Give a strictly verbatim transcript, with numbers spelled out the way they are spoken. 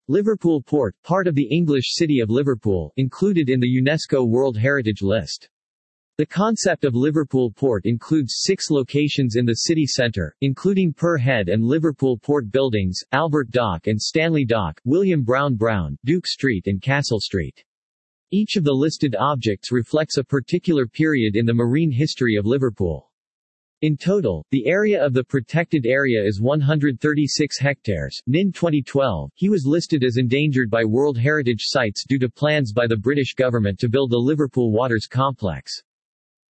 Liverpool Port, part of the English city of Liverpool, included in the UNESCO World Heritage List. The concept of Liverpool Port includes six locations in the city centre, including Pier Head and Liverpool Port Buildings, Albert Dock and Stanley Dock, William Brown Brown, Duke Street and Castle Street. Each of the listed objects reflects a particular period in the marine history of Liverpool. In total, the area of the protected area is one hundred thirty-six hectares. In twenty twelve, he was listed as endangered by World Heritage Sites due to plans by the British government to build the Liverpool Waters Complex.